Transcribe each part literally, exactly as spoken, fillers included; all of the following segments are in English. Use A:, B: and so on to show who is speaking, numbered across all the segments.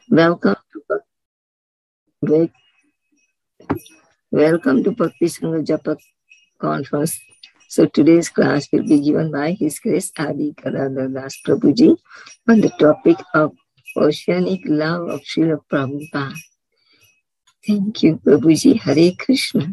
A: Welcome to Great. Welcome to Bhakti Sangha Japa Conference. So today's class will be given by His Grace Adi Gadadhar Das Prabhuji on the topic of oceanic love of Srila Prabhupada. Thank you, Prabhuji. Hare Krishna.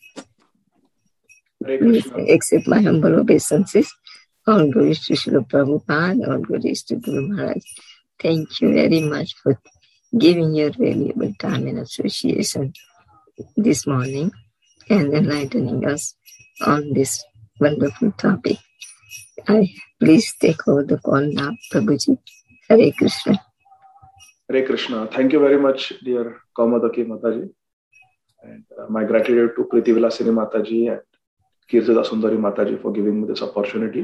B: Hare
A: Please
B: Krishna.
A: accept my humble obeisances. All glories to Srila Prabhupada, all glories to Guru Maharaj. Thank you very much for giving your valuable time and association this morning and enlightening us on this wonderful topic. I please take over the call now, Prabhuji. Hare Krishna.
B: Hare Krishna. Thank you very much, dear Kaumadaki Mataji. And uh, my gratitude to Priti Vilasini Mataji and Kirtida Sundari Mataji for giving me this opportunity.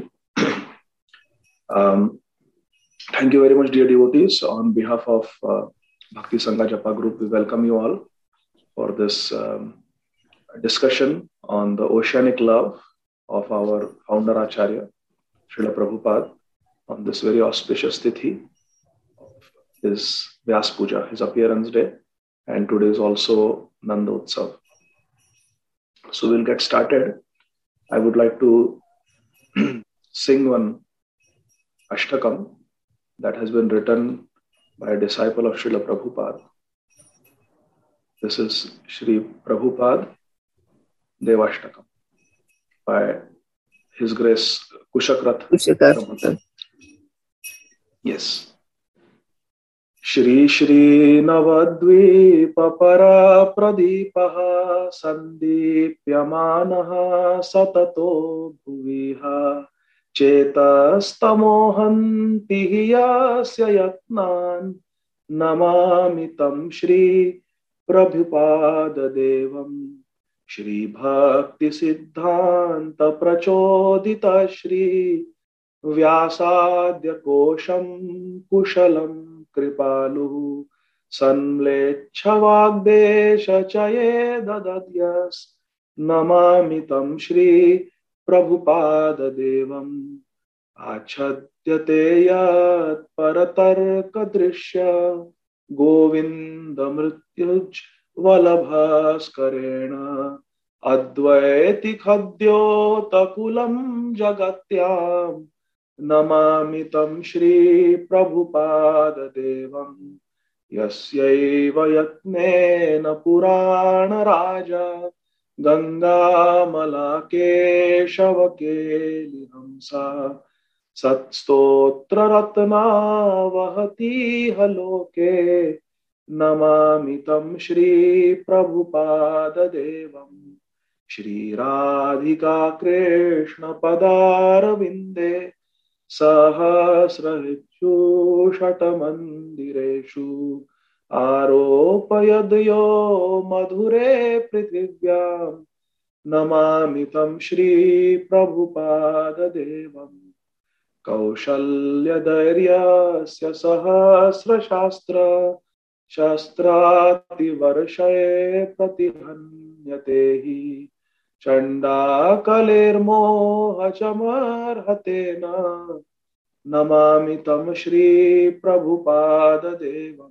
B: um, thank you very much, dear devotees. On behalf of uh, Bhakti Sangha Japa group, we welcome you all for this um, discussion on the oceanic love of our founder Acharya, Srila Prabhupada, on this very auspicious tithi of his Vyas Puja, his appearance day, and today is also Nanda Utsav. So we'll get started. I would like to sing one Ashtakam that has been written by a disciple of Srila Prabhupada. This is Shri Prabhupada Devashtakam by His Grace Kushakrath.
A: Kushakrath.
B: Yes. Shri Shri Navadvipa Para Pradipaha Sandipyamanaha Satato Bhuviha Chetastamohanti Yasya Yatnan Namamitam Shri Prabhupada Devam Shri Bhakti Siddhanta Prachodita Shri Vyasadya Kosham Kushalam Kripalu Sanmlechavagdesha Chaye Dadadyas Namamitam Shri Prabhupada Devam Achadyate Yat Paratarka Drishya Govinda Mrityuj Valabhaskarena Advaiti Khadyota Kulam Jagatyam Namamitam Shri Prabhupada Devam Yasyaiva Yatnena Purana Raja Ganga Malake Shavake Lihamsa Satstotra Ratna Vahati Haloke Namamitam Shri Prabhupada Devam Shri Radhika Krishna Padaravindeya Sahasrahityu Shatamandireshu Aropayadyo Madhure Prithvivyam Namamitam Shri Prabhupada Devam Kaushalya Dairyasya Sahasra Shastra Shastrati Varshaye Pratihanyatehi Chanda Kalermo Hachamar Hatena Namamitam Shri Prabhupada Devam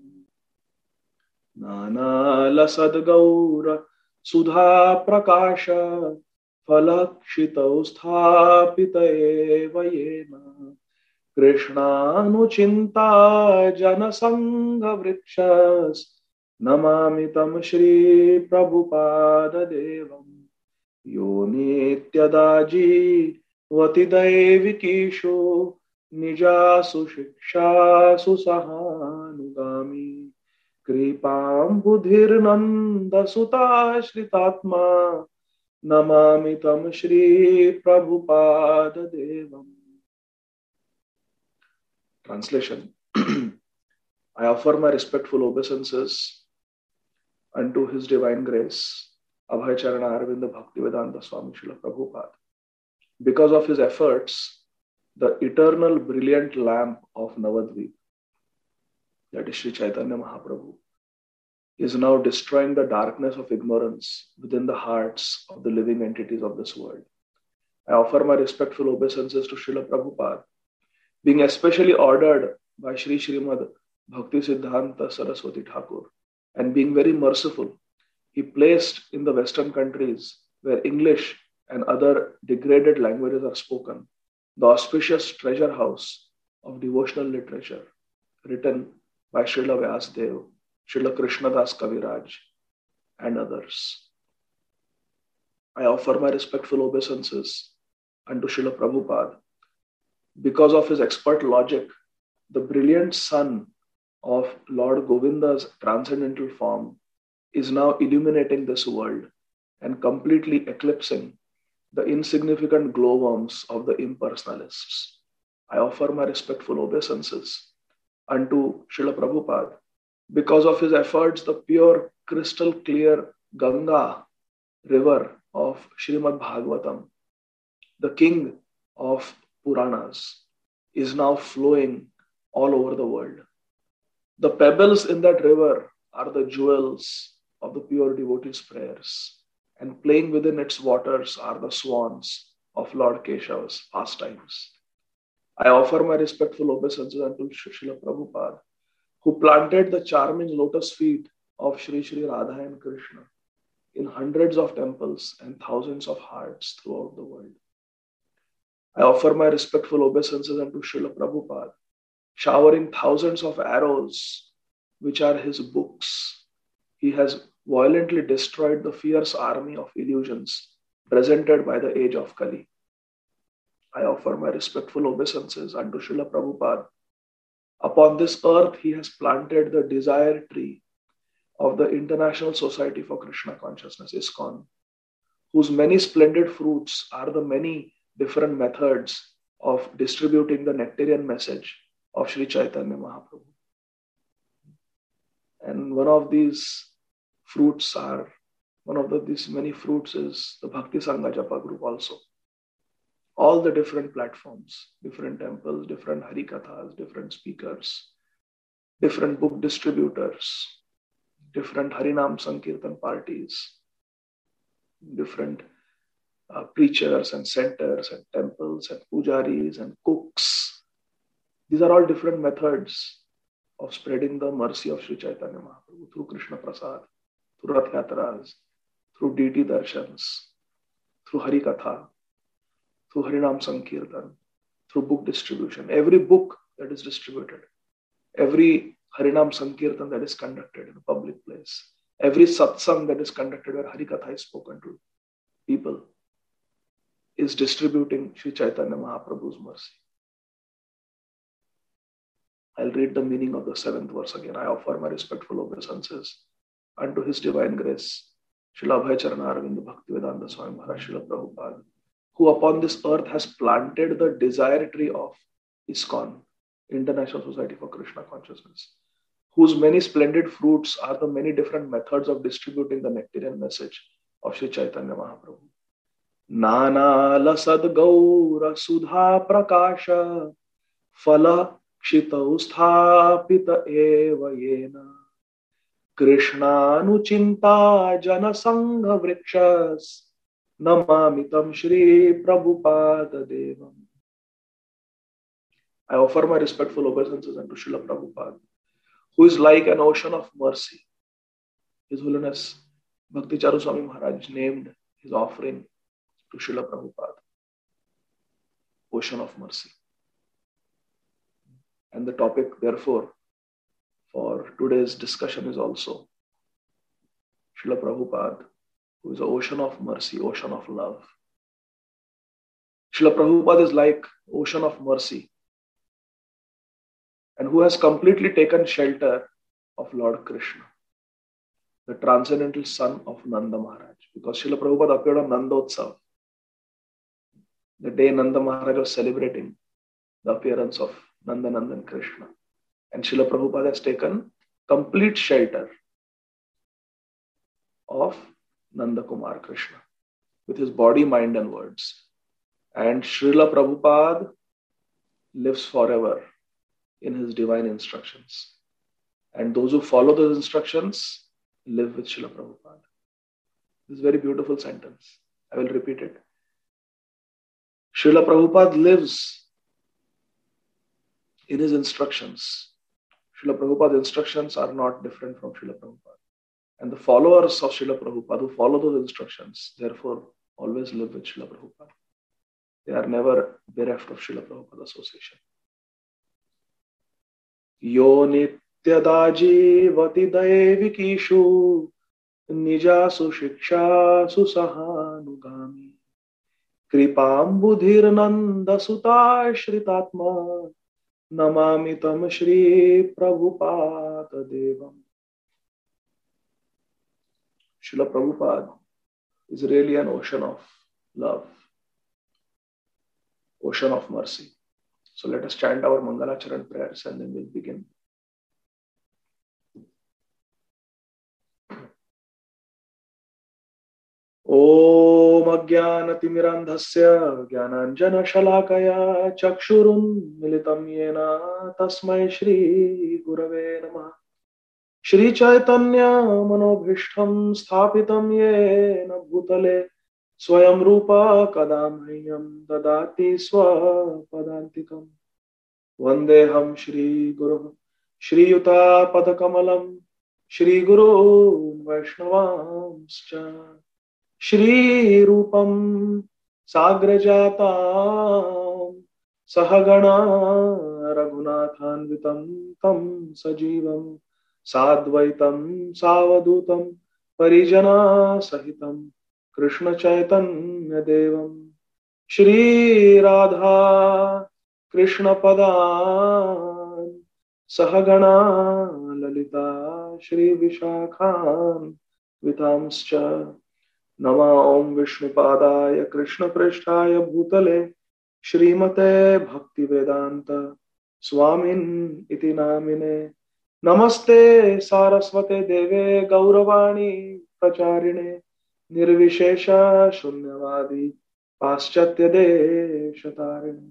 B: Nana Lasad Gaura Sudha Prakasha Falakshita Usthapita Evayena Krishna Nuchinta Janasangha Vrikshas Namamitam Shri Prabhupada Devam Yo Nityadaji Vatidevikishu Nijasu Shikshasu Sahanugami Kripam Budhirnanda Suta Shritatma Namamitam Shri Prabhupada Devam. Translation. I offer my respectful obeisances unto His Divine Grace Abhay Charana Arvinda Bhaktivedanta Swami Srila Prabhupada. Because of his efforts, the eternal brilliant lamp of Navadvip, that is Sri Chaitanya Mahaprabhu, is now destroying the darkness of ignorance within the hearts of the living entities of this world. I offer my respectful obeisances to Srila Prabhupada, being especially ordered by Sri Srimad Bhakti Siddhanta Saraswati Thakur. And being very merciful, he placed in the Western countries where English and other degraded languages are spoken, the auspicious treasure house of devotional literature written by Srila Vyasdev, Srila Krishnadas Kaviraj, and others. I offer my respectful obeisances unto Srila Prabhupada. Because of his expert logic, the brilliant sun of Lord Govinda's transcendental form is now illuminating this world and completely eclipsing the insignificant glowworms of the impersonalists. I offer my respectful obeisances unto Srila Prabhupada. Because of his efforts, the pure, crystal clear Ganga river of Srimad Bhagavatam, the king of Puranas, is now flowing all over the world. The pebbles in that river are the jewels of the pure devotees' prayers, and playing within its waters are the swans of Lord Keshava's pastimes. I offer my respectful obeisances unto Srila Prabhupada, who planted the charming lotus feet of Sri Sri Radha and Krishna in hundreds of temples and thousands of hearts throughout the world. I offer my respectful obeisances unto Srila Prabhupada, showering thousands of arrows, which are his books. He has violently destroyed the fierce army of illusions presented by the age of Kali. I offer my respectful obeisances unto Srila Prabhupada. Upon this earth, he has planted the desire tree of the International Society for Krishna Consciousness, ISKCON, whose many splendid fruits are the many different methods of distributing the nectarian message of Sri Chaitanya Mahaprabhu. And one of these fruits are, one of the, these many fruits is the Bhakti Sangha Japa group also. All the different platforms, different temples, different Harikathas, different speakers, different book distributors, different Harinam Sankirtan parties, different uh, preachers and centers and temples and pujaris and cooks. These are all different methods of spreading the mercy of Sri Chaitanya Mahaprabhu through Krishna Prasad, through Rath Yatras, through deity darshans, through Harikatha, through Harinam Sankirtan, through book distribution. Every book that is distributed, every Harinam Sankirtan that is conducted in a public place, every satsang that is conducted where Harikatha is spoken to people, is distributing Sri Chaitanya Mahaprabhu's mercy. I'll read the meaning of the seventh verse again. I offer my respectful obeisances unto His Divine Grace, Srila Abhayacharana Aravinda Bhaktivedanta Swami Maharaj Srila Prabhupada, who upon this earth has planted the desire tree of ISKCON, International Society for Krishna Consciousness, whose many splendid fruits are the many different methods of distributing the nectarian message of Sri Chaitanya Mahaprabhu. Nana lasad gaura sudha prakasha phala kshitau sthapita eva yena Krishna anuchinta jana sangha vrikshas namamitam Shri Prabhupada Devam. I offer my respectful obeisances unto Srila Prabhupada, who is like an ocean of mercy. His Holiness Bhakti Charu Swami Maharaj named his offering to Srila Prabhupada, Ocean of Mercy. And the topic, therefore, for today's discussion is also Srila Prabhupada, who is the ocean of mercy, ocean of love. Srila Prabhupada is like ocean of mercy, and who has completely taken shelter of Lord Krishna, the transcendental son of Nanda Maharaj, because Srila Prabhupada appeared on Nandotsav, the day Nanda Maharaj was celebrating the appearance of Nanda Nandan Krishna. And Srila Prabhupada has taken complete shelter of Nanda Kumar Krishna with his body, mind and words. And Srila Prabhupada lives forever in his divine instructions. And those who follow those instructions live with Srila Prabhupada. This is a very beautiful sentence. I will repeat it. Srila Prabhupada lives in his instructions. Srila Prabhupada's instructions are not different from Srila Prabhupada. And the followers of Srila Prabhupada who follow those instructions, therefore, always live with Srila Prabhupada. They are never bereft of Srila Prabhupada association. Yo nityada jivati daivikishu nijasu shikshasu sahanugami kripam budhirnanda sutta shritatma namami tam Shri Prabhupada Devam. Srila Prabhupada is really an ocean of love, ocean of mercy. So let us chant our Mangalacharan prayers and then we'll begin. Om Ajnanatimirandhasya Jnananjana Shalakaya Chakshurun Militam Yena Tasmai Shri Gurave Namah. Shri Chaitanya Manobhishtam Sthapitam Yena Bhutale Swayam Rupa Kadamhayam Dadati Swapadantikam Vandeham Shri Guru Shri Yuta Padakamalam Shri Guru Vaishnavamscha Shri Rupam Sagrajatam Sahagana Raghunathanvitam Tam Sajivam Sadvaitam Savadutam Parijana Sahitam Krishna Chaitanya Devam Shri Radha Krishna Padan Sahagana Lalita Shri Vishakhan Vitamscha Nama Om Vishnu Padaya Krishna Prishtaya Bhutale Shrimate Bhakti Vedanta Swamin Iti Namine Namaste Saraswate Deve Gauravani Pracharine Nirvishesha Shunyavadi Paschatya Deshatarine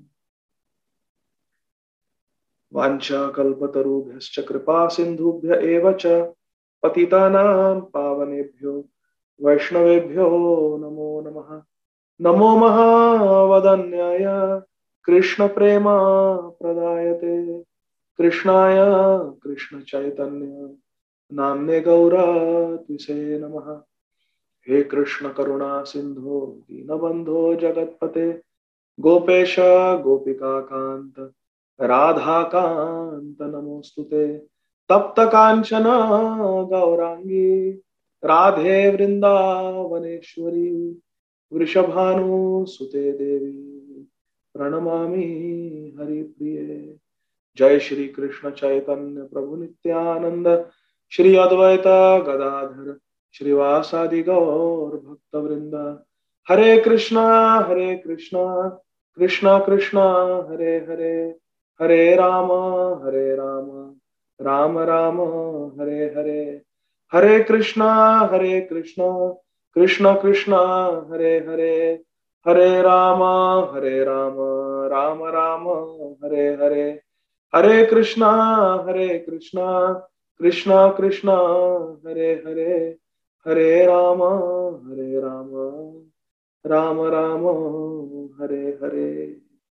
B: Vancha Kalpatarubhyascha Kripa Sindhubhya Evacha Patitanam Pavanebhyo Vaishnavebhyo Namo Namaha Namo Mahavadanyaya Krishna Prema Pradayate Krishnaya Krishna Chaitanya Namne Gaura Twise Namaha. He Krishna Karuna Sindho Dinabandho Jagatpate Gopesha Gopika Kanta Radha Kanta Namostute Tapta Kanchana Gaurangi Radhe Vrindavaneshwari Vrishabhanu Sute Devi Pranamami Hari Priye. Jai Shri Krishna Chaitanya Prabhu Nityananda Shri Advaita Gadadhar Shrivasadi Gaur Bhakta Vrinda. Hare Krishna Hare Krishna Krishna Krishna Hare Hare Hare Rama Hare Rama Rama Rama Hare Hare Hare Krishna Hare Krishna Krishna Krishna Hare Hare Hare Rama Hare Rama Rama Rama Hare Hare Hare Krishna Hare Krishna Krishna Krishna Hare Hare Hare Rama Hare Rama Rama Rama Hare Hare.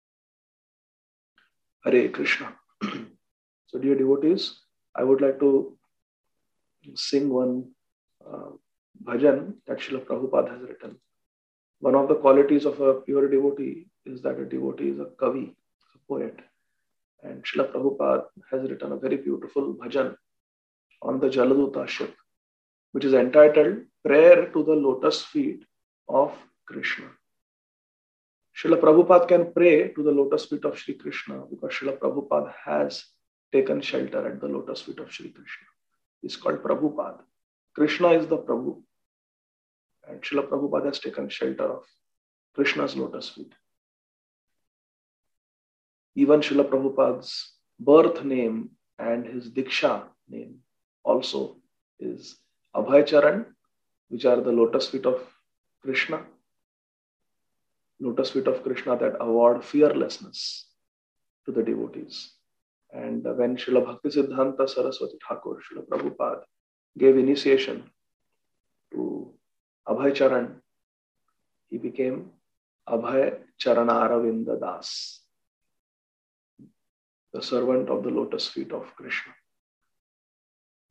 B: Hare Krishna. So dear devotees, I would like to sing one uh, bhajan that Srila Prabhupada has written. One of the qualities of a pure devotee is that a devotee is a kavi, a poet. And Srila Prabhupada has written a very beautiful bhajan on the Jaladuta ship, which is entitled Prayer to the Lotus Feet of Krishna. Srila Prabhupada can pray to the lotus feet of Sri Krishna because Srila Prabhupada has taken shelter at the lotus feet of Sri Krishna. It's called Prabhupada. Krishna is the Prabhu. And Srila Prabhupada has taken shelter of Krishna's lotus feet. Even Srila Prabhupada's birth name and his Diksha name also is Abhay Charan, which are the lotus feet of Krishna. Lotus feet of Krishna that award fearlessness to the devotees. And when Srila Bhaktisiddhanta Saraswati Thakur, Srila Prabhupada, gave initiation to Abhay Charan, he became Abhay Charanaravinda Das, the servant of the lotus feet of Krishna.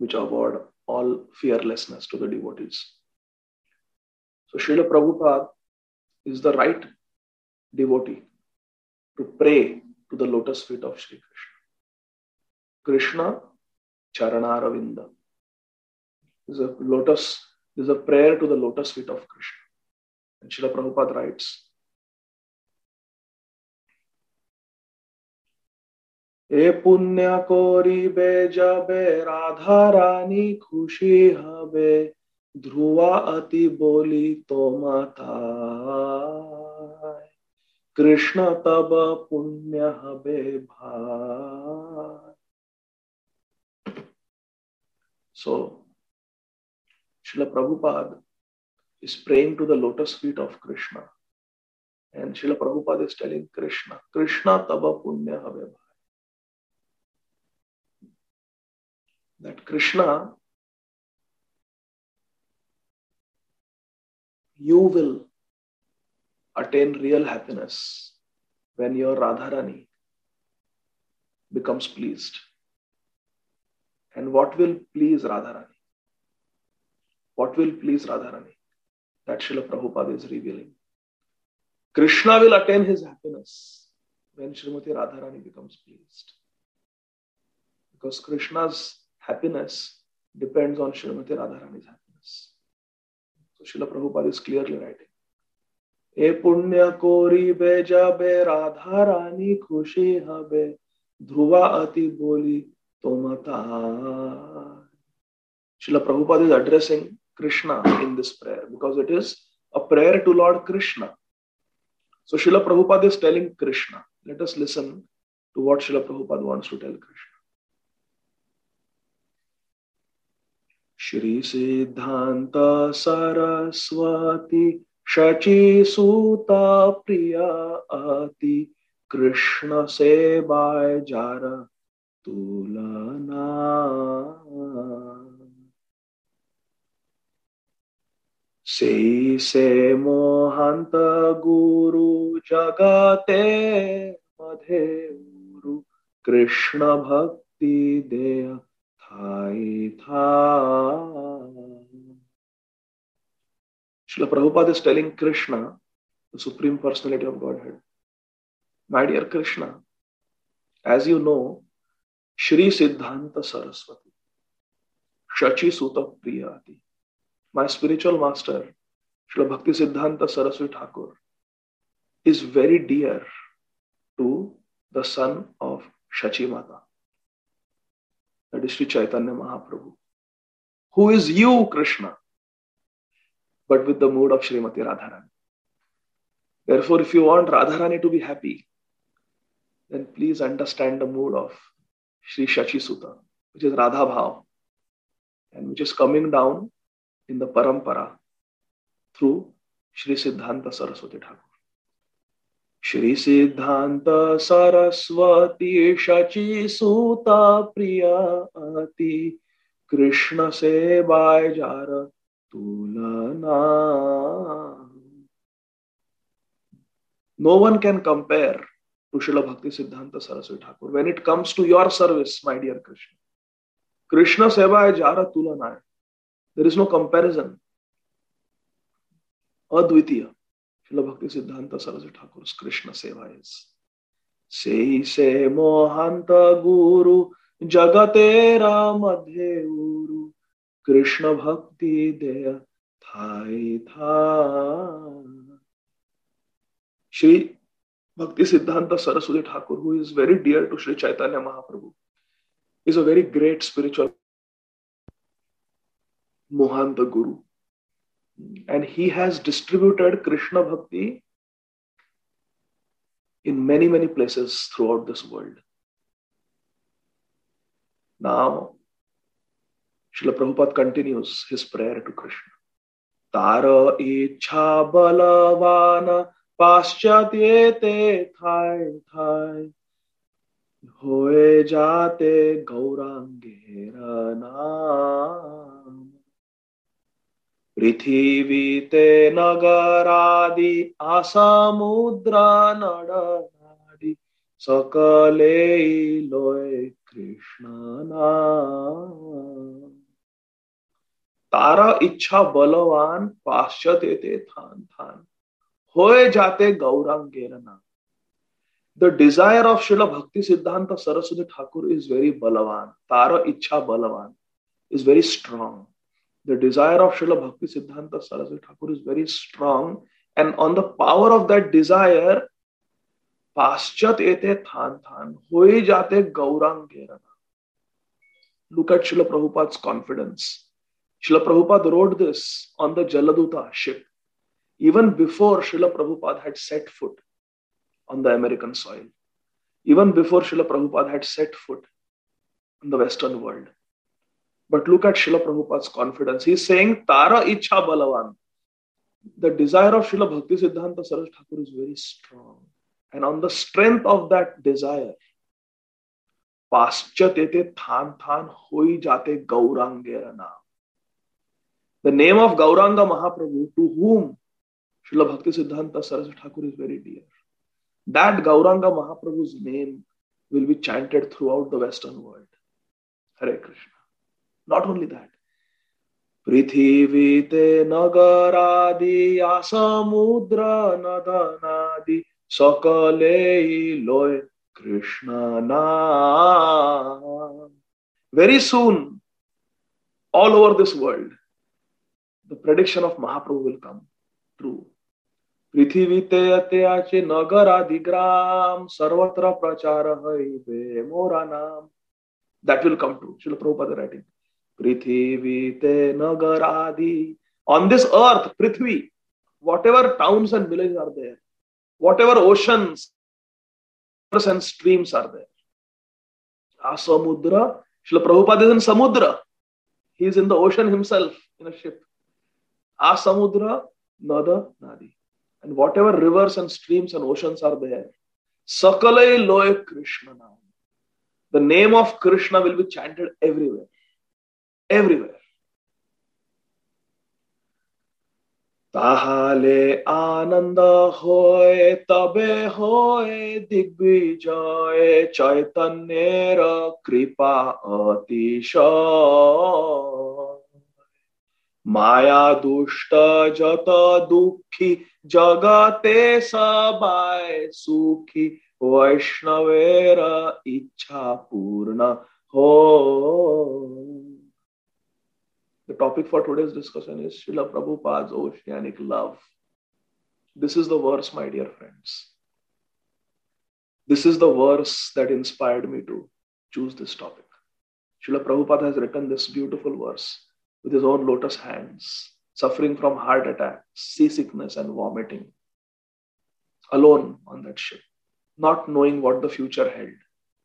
B: which award all fearlessness to the devotees. So Srila Prabhupada is the right devotee to pray to the lotus feet of Sri Krishna. Krishna Charanaravinda. This is a lotus, this is a prayer to the lotus feet of Krishna. And Srila Prabhupada writes, E punya koribe jabe radharani khushi habe dhruva ati boli tomatai Krishna taba punya habe bhai. So, Srila Prabhupada is praying to the lotus feet of Krishna. And Srila Prabhupada is telling Krishna, Krishna taba punya habe bhai. That Krishna, you will attain real happiness when your Radharani becomes pleased. And what will please Radharani? What will please Radharani? That Srila Prabhupada is revealing. Krishna will attain his happiness when Srimati Radharani becomes pleased. Because Krishna's happiness depends on Srimati Radharani's happiness. So Srila Prabhupada is clearly writing, E punya kori beja be Radharani khushi habe dhruva ati boli tomata. Srila Prabhupada is addressing Krishna in this prayer because it is a prayer to Lord Krishna. So Srila Prabhupada is telling Krishna. Let us listen to what Srila Prabhupada wants to tell Krishna. Shri Siddhanta Saraswati Shachi Suta Priya Ati Krishna Sebai Jara Tulana. Sei se mohanta guru jagate madhe uru Krishna bhakti deya thai tha. Srila Prabhupada is telling Krishna, the Supreme Personality of Godhead, my dear Krishna, as you know, Shri Siddhanta Saraswati, Shachi Suta Priyati, my spiritual master, Srila Bhakti Siddhanta Saraswati Thakur, is very dear to the son of Shachi Mata, that is Sri Chaitanya Mahaprabhu, who is you, Krishna, but with the mood of Srimati Radharani. Therefore, if you want Radharani to be happy, then please understand the mood of Sri Shachi Suta, which is Radha Bhav, and which is coming down in the parampara through Shri Siddhanta Saraswati Thakur. Shri Siddhanta Saraswati Shachi Suta Priya Ati Krishna Sebai Jara Tulana. No one can compare to Srila Bhakti Siddhanta Saraswati Thakur when it comes to your service, my dear Krishna. Krishna Sebai Jara Tulana. There is no comparison. Advitiya. Srila Bhakti Siddhanta Saraswati Thakur's Krishna Seva is. Sei se mohanta guru jagatera madhe uru Krishna bhakti deya thai tha. Shri Bhakti Siddhanta Saraswati Thakur, who is very dear to Sri Chaitanya Mahaprabhu, is a very great spiritual Mohanta Guru. And he has distributed Krishna Bhakti in many, many places throughout this world. Now, Srila Prabhupada continues his prayer to Krishna. Tara ichha balavana paschatyete thai thai hoye jate gaurangera naam. Prithivi te nagaradi asamudra nadanadi sakale loy Krishna naam. तारा इच्छा बलवान पाश्चात येते थान थान होए जाते गौरांगेरना. The desire of Srila Bhakti Siddhanta Saraswati Thakur is very balavan. Tara ichha balavan is very strong. The desire of Srila Bhakti Siddhanta Saraswati Thakur is very strong, and on the power of that desire, paschat ete than than hoye jate gaurangerana. Look at Srila Prabhupada's confidence. Srila Prabhupada wrote this on the Jaladuta ship even before Srila Prabhupada had set foot on the American soil, even before Srila Prabhupada had set foot in the Western world. But look at Srila Prabhupada's confidence. He's saying, Tara ichha balavan. The desire of Srila Bhakti Siddhanta Saraswati Thakur is very strong. And on the strength of that desire, paschat ete than than hoi jate gaurangerana. The name of Gauranga Mahaprabhu, to whom Srila Bhakti Siddhanta Saraswati Thakur is very dear, that Gauranga Mahaprabhu's name will be chanted throughout the Western world. Hare Krishna. Not only that, Prithivite nagaradi asamudra nadanadi sakale loy Krishna naam. Very soon, all over this world, the prediction of Mahaprabhu will come true. Prithivite atyache nagaradi gram sarvatra prachara haive mora naam. That will come true. Srila Prabhupada writing. Prithivite nagaradi. On this earth, Prithvi, whatever towns and villages are there, whatever oceans and streams are there. Asamudra. Srila Prabhupada is in Samudra. He is in the ocean himself in a ship. Asamudra nada nadi. And whatever rivers and streams and oceans are there, Sakalai loy Krishna now. The name of Krishna will be chanted everywhere. Everywhere. Tahale ananda hoy tabe hoy digvijay chaitanyera kripa atishay. Maya dushta jata dukhi jagate sabai sukhi Vaishnavera ichha purna ho. The topic for today's discussion is Srila Prabhupada's oceanic love. This is the verse, my dear friends. This is the verse that inspired me to choose this topic. Srila Prabhupada has written this beautiful verse with his own lotus hands, suffering from heart attacks, seasickness and vomiting, alone on that ship, not knowing what the future held.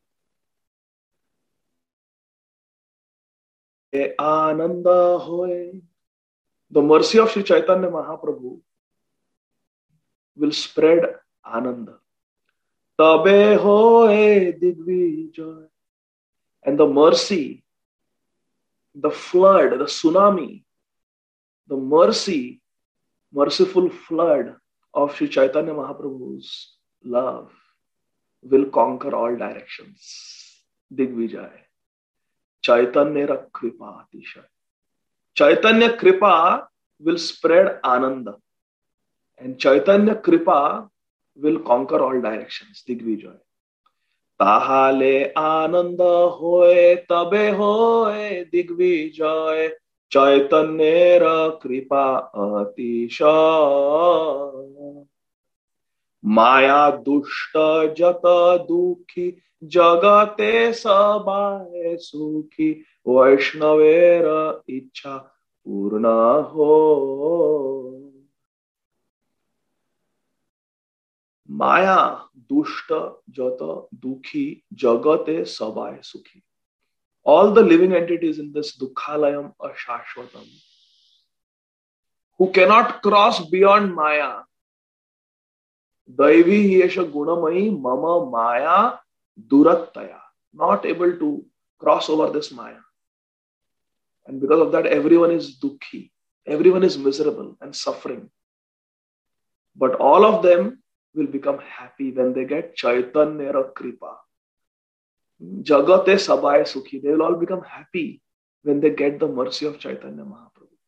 B: Ananda hoy. The mercy of Sri Chaitanya Mahaprabhu will spread Ananda. Tabe hoy digvijay. And the mercy, the flood, the tsunami, the mercy, merciful flood of Sri Chaitanya Mahaprabhu's love will conquer all directions. Digvijay. Chaitanya Kripa Atishay. Chaitanya Kripa will spread Ananda. And Chaitanya Kripa will conquer all directions. Digvijay. Tahale Ananda hoy tabe hoy Digvijay. Chaitanya Kripa Atishay. Maya dushta jata dukhi jagate sabai sukhi Vaishnavera ichha purna ho. Maya dushta jata dukhi jagate sabai sukhi. All the living entities in this Dukhalayam Ashashvatam, who cannot cross beyond Maya. Daivi yesha gunamai mama maya durattaya. Not able to cross over this Maya. And because of that, everyone is dukhi. Everyone is miserable and suffering. But all of them will become happy when they get Chaitanya Kripa. Jagate sabai sukhi. They will all become happy when they get the mercy of Chaitanya Mahaprabhu.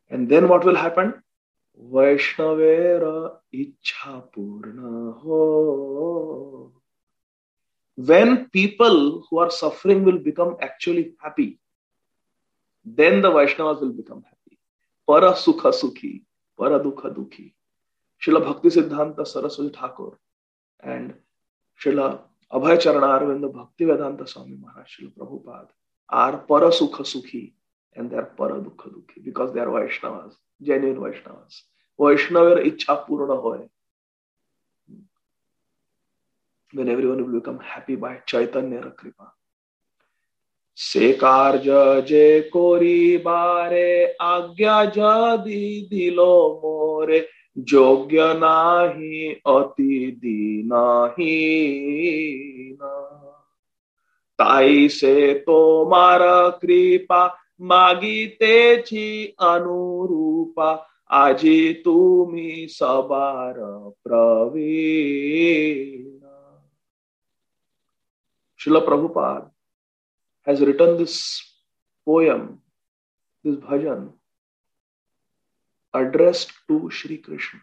B: And then what will happen? Vaishnavera ichha purna ho. When people who are suffering will become actually happy, then the Vaishnavas will become happy. Para sukha sukhi, para dukha dukhi. Srila Bhakti Siddhanta Saraswati Thakur and Srila Abhay Charana Arvinda Bhakti Vedanta Swami Maharaj, Srila Prabhupada are para sukha sukhi and they are para dukha dukhi because they are Vaishnavas, genuine Vaishnavas. Vaishnavera ichha purna hoye. When everyone will become happy by Chaitanya Kripa. Se karja je kori bare agya jadi dilo more jogya nahi ati dinahi na. Tai se tomara kripa magite chi anurupa aji tumi sabara pravina. Srila Prabhupada has written this poem, this bhajan, addressed to Shri Krishna.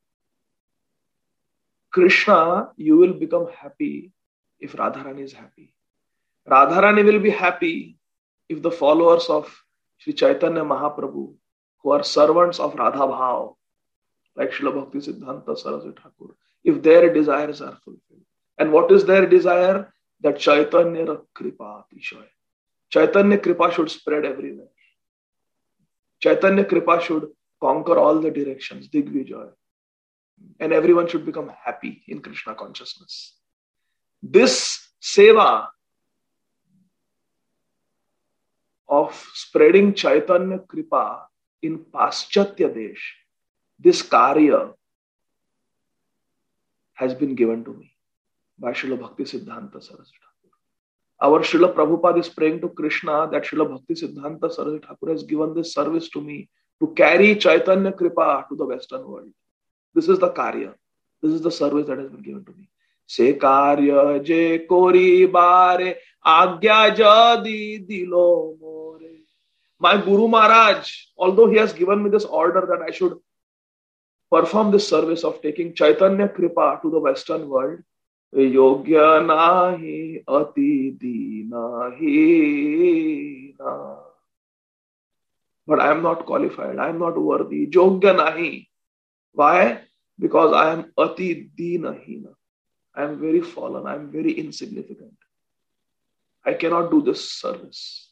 B: Krishna, you will become happy if Radharani is happy. Radharani will be happy if the followers of Shri Chaitanya Mahaprabhu, who are servants of Radha Bhav, like Srila Bhakti Siddhanta Saraswati Thakur, if their desires are fulfilled. And what is their desire? That Chaitanya Kripa Atishoy. Chaitanya Kripa should spread everywhere. Chaitanya Kripa should conquer all the directions, Digvijay. And everyone should become happy in Krishna consciousness. This seva of spreading Chaitanya Kripa in Paschatya Desh, this karya has been given to me by Srila Bhakti Siddhanta Saraswati Thakur. Our Srila Prabhupada is praying to Krishna that Srila Bhakti Siddhanta Saraswati Thakur has given this service to me to carry Chaitanya Kripa to the Western world. This is the karya. This is the service that has been given to me. Se karya je kori bare agya jadi dilo more. My Guru Maharaj, although he has given me this order that I should perform this service of taking Chaitanya Kripa to the Western world, Yogya nahi ati dinahi na. But I am not qualified. I am not worthy. Yogya nahi. Why? Because I am ati dinahi na. I am very fallen. I am very insignificant. I cannot do this service.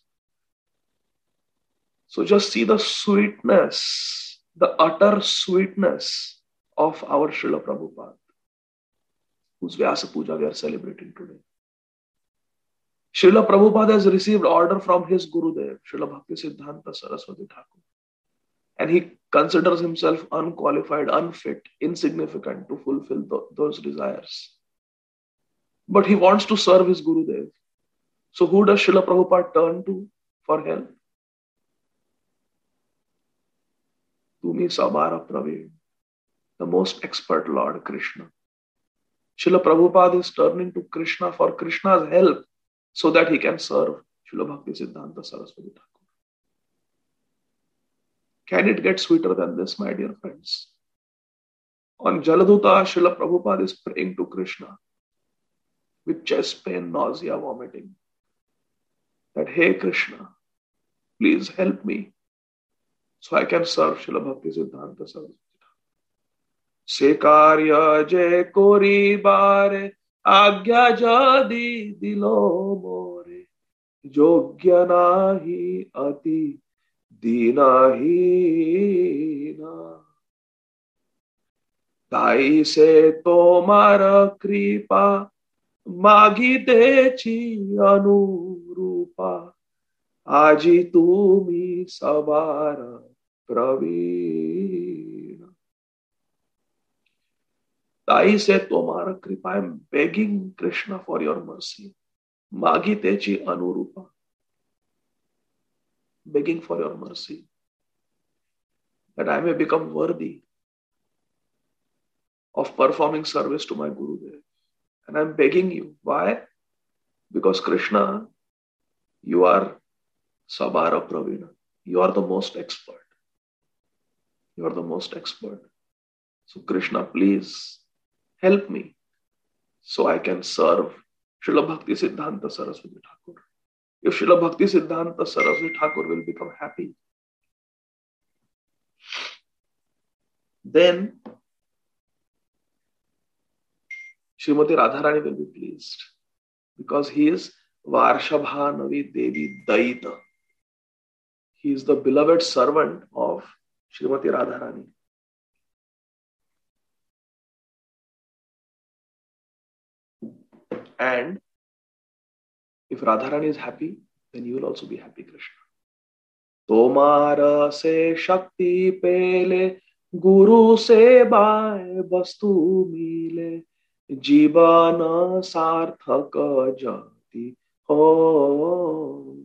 B: So just see the sweetness, the utter sweetness of our Srila Prabhupada, whose Vyasa Puja we are celebrating today. Srila Prabhupada has received order from his Gurudev, Srila Bhakti Siddhanta Saraswati Thakur. And he considers himself unqualified, unfit, insignificant to fulfill th- those desires. But he wants to serve his Gurudev. So who does Srila Prabhupada turn to for help? Tumi Sabara Praveen, the most expert Lord Krishna. Srila Prabhupada is turning to Krishna for Krishna's help so that he can serve Srila Bhakti Siddhanta Saraswati Thakur. Can it get sweeter than this, my dear friends? On Jaladuta, Srila Prabhupada is praying to Krishna with chest pain, nausea, vomiting, that, hey Krishna, please help me so I can serve Srila Bhakti Siddhanta Saraswati. Se karya je kori bare agya jadi dilo more jogya nahi ati dinahi na. Tai se tomara kripa magite chi anurupa aji tumi sabara pravina. Tai se tomara kripa. I am begging Krishna for your mercy. Magite chi anurupa. Begging for your mercy. That I may become worthy of performing service to my Gurudev. And I am begging you. Why? Because Krishna, you are Sabara Pravina. You are the most expert. You are the most expert. So Krishna, please help me so I can serve Srila Bhakti Siddhanta Saraswati Thakur. If Srila Bhakti Siddhanta Saraswati Thakur will become happy, then Srimati Radharani will be pleased, because he is Varshabhanavi Devi Daita. He is the beloved servant of Srimati Radharani. And if Radharani is happy, then you will also be happy, Krishna. Tomara se shakti pele, guru se bhai vastu mile, jivana sarthaka jati ho.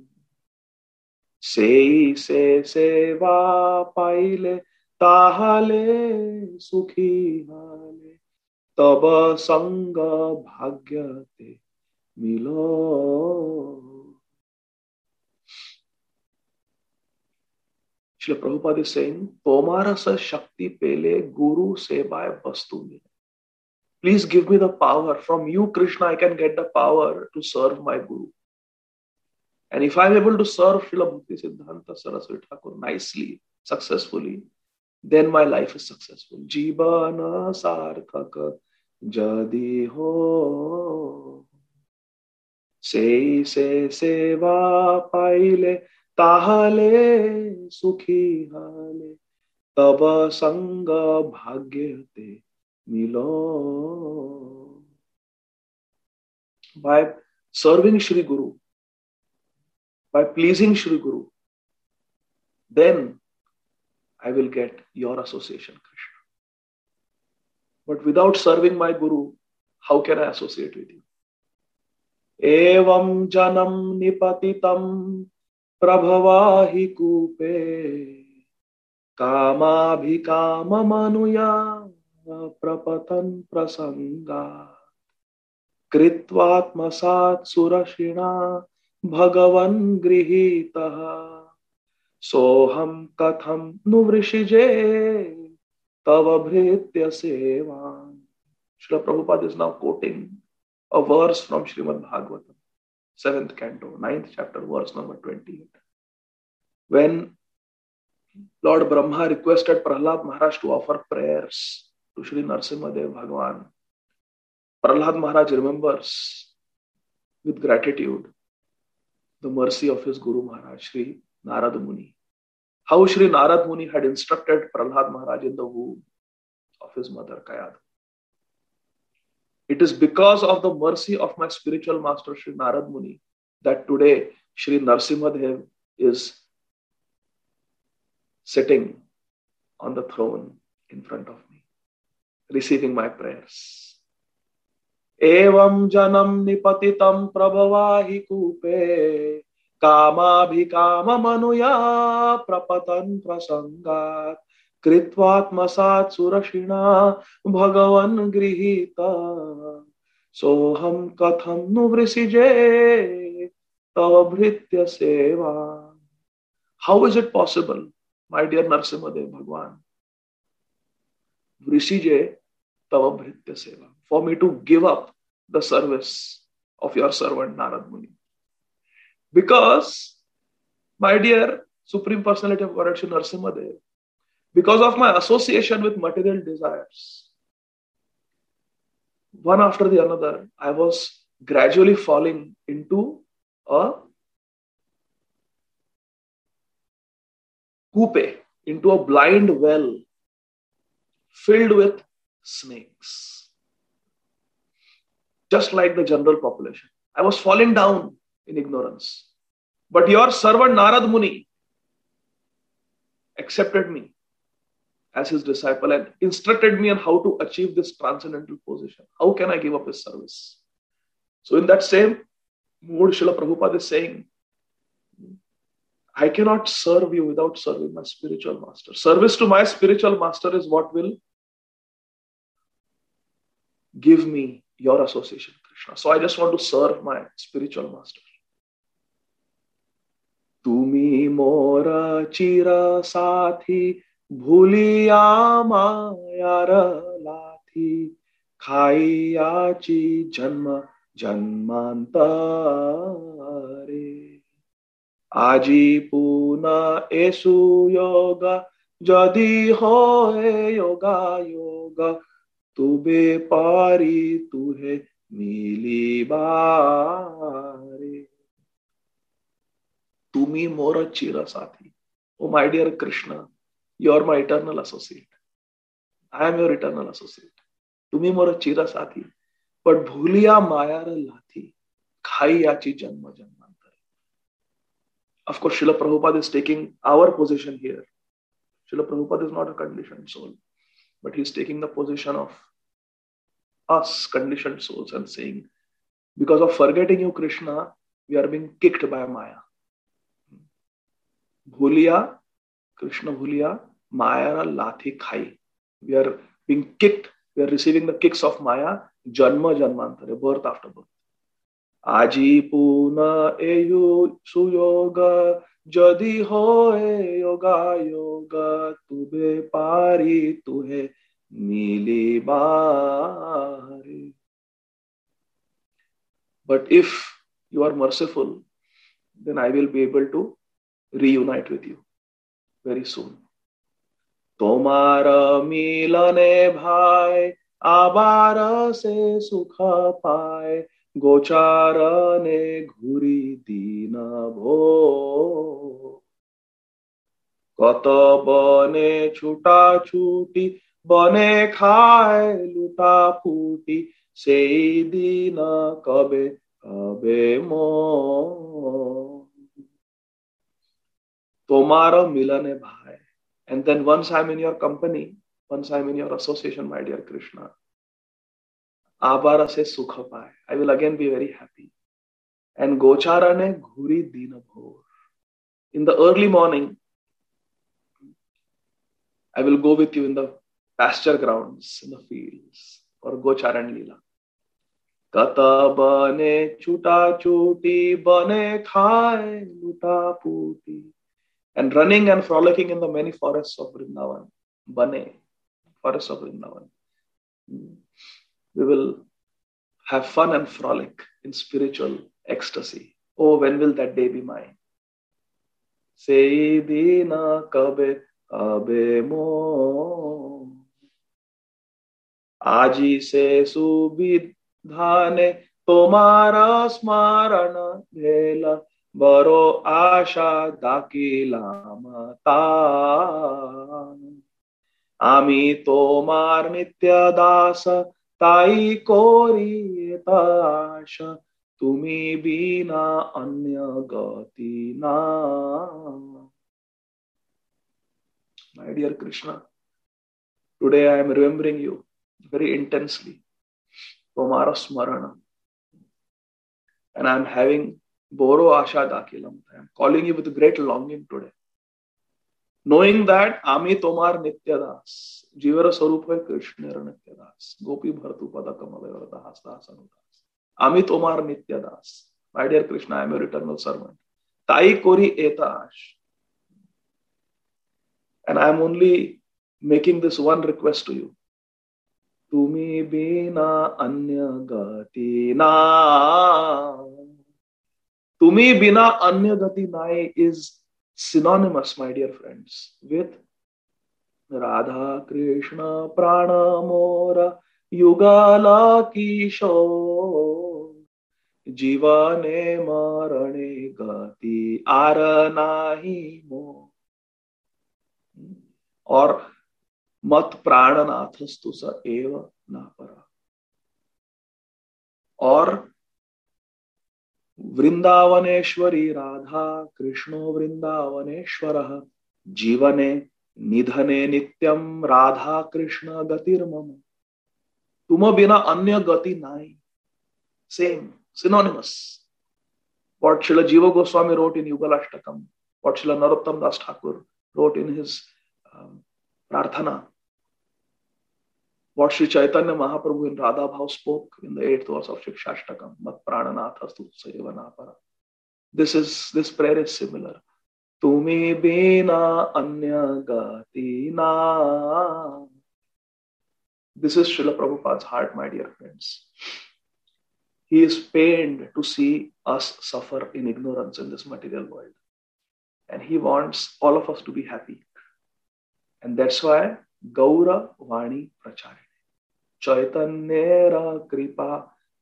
B: Sei se seva paile, tahale sukhi hale, taba sanga bhagyate milo. Srila Prabhupada is saying, Tomara sa shakti pele guru sevaya vastu mile. Please give me the power. From you, Krishna, I can get the power to serve my guru. And if I'm able to serve Srila Bhakti Siddhanta Saraswati Thakur nicely, successfully, then my life is successful. Jivana sarthaka jadi ho. Sei se seva paile, tahale sukhi hale, taba sanga bhagyate milo. By serving Shri Guru, by pleasing Shri Guru, then I will get your association, Krishna. But without serving my Guru, how can I associate with you? Evam janam nipatitam prabhavahi kupe, kama bhikama manuya prapatan prasanga, kritvatmasat surashina bhagavan grihitaha, soham katham nuvrishije tava bhritya sevan. Srila Prabhupada is now quoting a verse from Srimad Bhagavatam, seventh canto, ninth chapter, verse number twenty-eight. When Lord Brahma requested Prahlad Maharaj to offer prayers to Sri Narsimhadev Bhagavan, Prahlad Maharaj remembers with gratitude the mercy of his Guru Maharaj, Sri Narad Muni. How Sri Narad Muni had instructed Prahlad Maharaj in the womb of his mother Kayadu. It is because of the mercy of my spiritual master Sri Narad Muni that today Sri Narsimhadev is sitting on the throne in front of me, receiving my prayers. Evam janam nipatitam prabhavahi kupe, kama bhikama manuya prapatan prasangat, kritvatmasat surashina bhagavan grihita, soham katham nuvrisije tava bhritya seva. How is it possible, my dear Narsimhadev Bhagwan, vrisije tava bhritya seva, for me to give up the service of your servant Narad Muni? Because, my dear Supreme Personality of Godhead Sri Narsimhadev, because of my association with material desires, one after the another, I was gradually falling into a coupe, into a blind well filled with snakes. Just like the general population, I was falling down in ignorance. But your servant Narad Muni accepted me as his disciple and instructed me on how to achieve this transcendental position. How can I give up his service? So in that same mood, Srila Prabhupada is saying, I cannot serve you without serving my spiritual master. Service to my spiritual master is what will give me your association, Krishna. So I just want to serve my spiritual master. Tumi mora chira sathi भूलिया मायार लाथी खाइयाची जन्म जन्मांतरे আজি पुनः एसु योग যদি হয় योगा योग तुबे पारी तुहे मिलिबारे तुमी मोर चिर साथी. Oh my dear Krishna, you are my eternal associate. I am your eternal associate. तुम्ही मोर चिर साथी, but भूलिया मायार लाथी खाई याची जन्म जन्मांतरे. Of course, Srila Prabhupada is taking our position here. Srila Prabhupada is not a conditioned soul, but he is taking the position of us conditioned souls and saying, because of forgetting you, Krishna, we are being kicked by Maya. Bhuliya, Krishna Bhuliya, Maya Lathi Khai. We are being kicked, we are receiving the kicks of Maya, Janma Janmantare, birth after birth. Aji Puna Eyu Suyoga, Jadi Hoye Yoga Yoga, Tube Pari Tuhe Milibari. But if you are merciful, then I will be able to reunite with you very soon. Tomara milane bhai, abara se sukha pai, gochara ne ghuri dina bho. Kata bane chuta chuti, bane khai luta puti, sei dina kabe kabe mo. Tomara milane bhai. And then once I'm in your company, once I'm in your association, my dear Krishna, abara se sukha pai. I will again be very happy. And gochara ne ghuri dina bhor. In the early morning, I will go with you in the pasture grounds, in the fields, for gocharan lila. Kata bane chuta chuti, bane khai luta puti. And running and frolicking in the many forests of Vrindavan, Bane, forests of Vrindavan. We will have fun and frolic in spiritual ecstasy. Oh, when will that day be mine? Sei dina kabe kabe mo. Aji se subidhane tomara smarana dhela. Baro asha dakilam tan. Ami tomar nitya dasa tai kori tasha. Tumi bina anya gati na. My dear Krishna, today I am remembering you very intensely. Tomara smarana. And I am having Boro Asha Dakilam. I am calling you with great longing today. Knowing that Ami Tomar Nityadas, Jivara Sarupa Krishnera Nityadas, Gopi Bhartu Pada Kamalayarada Hastasanudas. Ami Tomar Nityadas. My dear Krishna, I am your eternal servant. Tai Kori Etash. And I am only making this one request to you. Tumi bina anya gati na. Tumi bina anya gati nai is synonymous, my dear friends, with Radha Krishna Prana Mora Yugala Kishore Jivane Marane Gati Aranahi Mo. Or Mat Prananathas sa eva na para. Or Vrindavaneshwari Radha Krishno Vrindavaneshwaraha Jivane Nidhane Nityam Radha Krishna Gatirmama. Tuma bina anya gati nai. Same, synonymous. What Srila Jiva Goswami wrote in Yugalashtakam, what Srila Narottam Das Thakur wrote in his um, Prarthana, what Sri Chaitanya Mahaprabhu in Radha Bhav spoke in the eighth verse of Shikshashtakam, Mat Prananathas tu Sayeva Napara. This is, this prayer is similar. Tumi bina anya gati na. This is Srila Prabhupada's heart, my dear friends. He is pained to see us suffer in ignorance in this material world. And he wants all of us to be happy. And that's why Gaura Vani Pracharine. Chaitanyera Kripa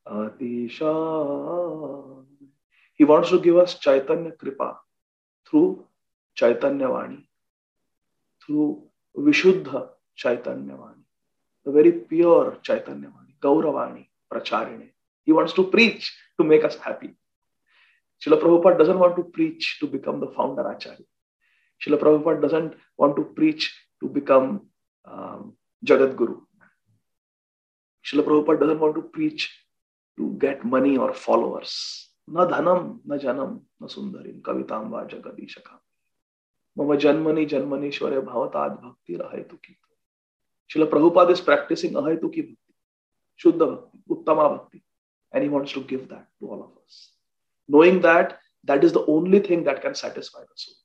B: Atisha. He wants to give us Chaitanya Kripa through Chaitanya Vani, through Vishuddha Chaitanya Vani, the very pure Chaitanya Vani, Gaura Vani Pracharine. He wants to preach to make us happy. Srila Prabhupada doesn't want to preach to become the founder Acharya. Srila Prabhupada doesn't want to preach to become um, Jagat Guru. Srila Prabhupada doesn't want to preach to get money or followers. Na dhanam, na janam, na sundarim, kavitam va jagadishakam. Mama janmani janmani shware bhavatad bhakti rahaytuki. Srila Prabhupada is practicing ahaytuki bhakti, shuddha bhakti, uttama bhakti. And he wants to give that to all of us. Knowing that that is the only thing that can satisfy the soul.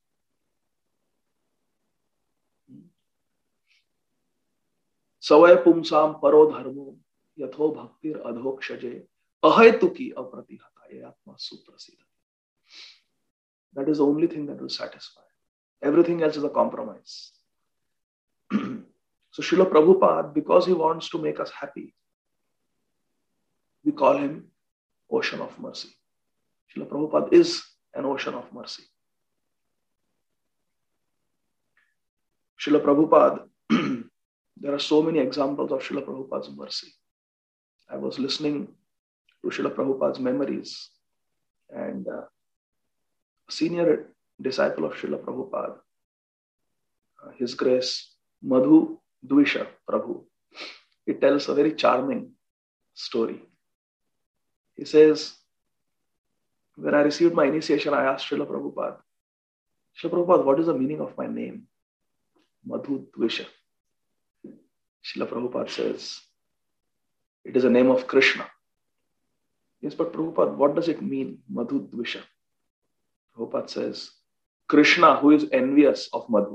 B: Savay pumsam paro dharmo yatho bhaktir adhokshaje ahaytuki apratihataye atma suprasidha. That is the only thing that will satisfy. Everything else is a compromise. So Srila Prabhupada, because he wants to make us happy, we call him Ocean of Mercy. Srila Prabhupada is an ocean of mercy. Srila Prabhupada, there are so many examples of Srila Prabhupada's mercy. I was listening to Srila Prabhupada's memories, and uh, a senior disciple of Srila Prabhupada, uh, His Grace Madhu Dvisha Prabhu, he tells a very charming story. He says, when I received my initiation, I asked Srila Prabhupada, Srila Prabhupada, what is the meaning of my name? Madhu Dvisha. Srila Prabhupada says, it is a name of Krishna. Yes, but Prabhupada, what does it mean, Madhu Dvisha? Prabhupada says, Krishna, who is envious of Madhu.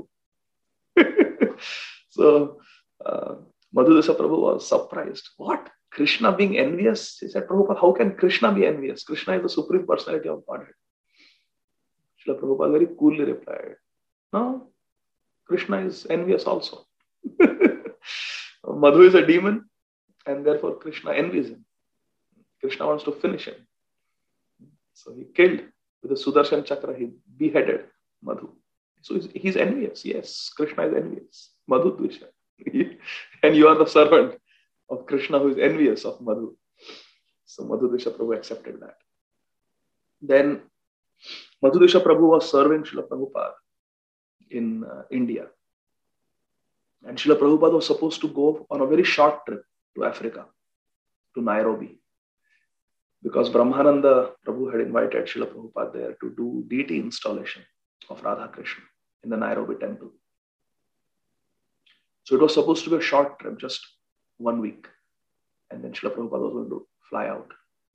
B: So, uh, Madhu Dvisha Prabhu was surprised. What? Krishna being envious? He said, Prabhupada, how can Krishna be envious? Krishna is the Supreme Personality of Godhead. Srila Prabhupada very coolly replied, no, Krishna is envious also. Madhu is a demon, and therefore Krishna envies him. Krishna wants to finish him. So he killed with the Sudarshan Chakra, he beheaded Madhu. So he's, he's envious. Yes, Krishna is envious. Madhu Dvisha. And you are the servant of Krishna who is envious of Madhu. So Madhu Dvisha Prabhu accepted that. Then Madhu Dvisha Prabhu was serving Srila Prabhupada in uh, India. And Srila Prabhupada was supposed to go on a very short trip to Africa, to Nairobi. Because Brahmananda Prabhu had invited Srila Prabhupada there to do deity installation of Radha Krishna in the Nairobi temple. So it was supposed to be a short trip, just one week. And then Srila Prabhupada was going to fly out.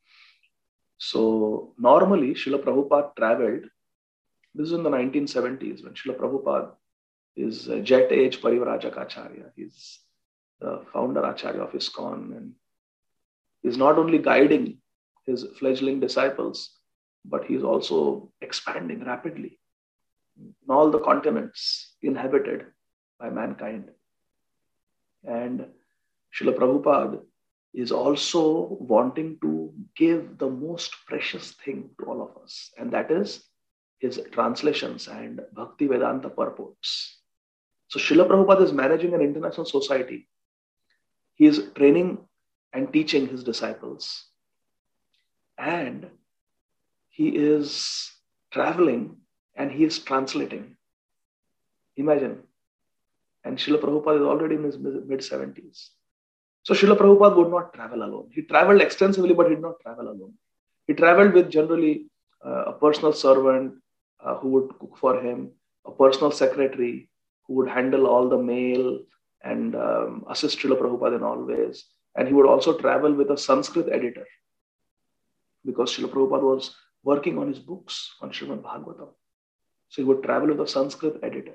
B: So normally Srila Prabhupada traveled, this is in the nineteen seventies, when Srila Prabhupada is jet age Parivrajak Acharya. He's the founder Acharya of ISKCON, and he's not only guiding his fledgling disciples, but he's also expanding rapidly in all the continents inhabited by mankind. And Srila Prabhupada is also wanting to give the most precious thing to all of us, and that is his translations and Bhakti Vedanta purports. So Srila Prabhupada is managing an international society. He is training and teaching his disciples. And he is traveling and he is translating. Imagine. And Srila Prabhupada is already in his mid seventies. So Srila Prabhupada would not travel alone. He traveled extensively, but he did not travel alone. He traveled with generally uh, a personal servant uh, who would cook for him, a personal secretary who would handle all the mail and um, assist Srila Prabhupada in all ways. And he would also travel with a Sanskrit editor, because Srila Prabhupada was working on his books on Srimad Bhagavatam. So he would travel with a Sanskrit editor.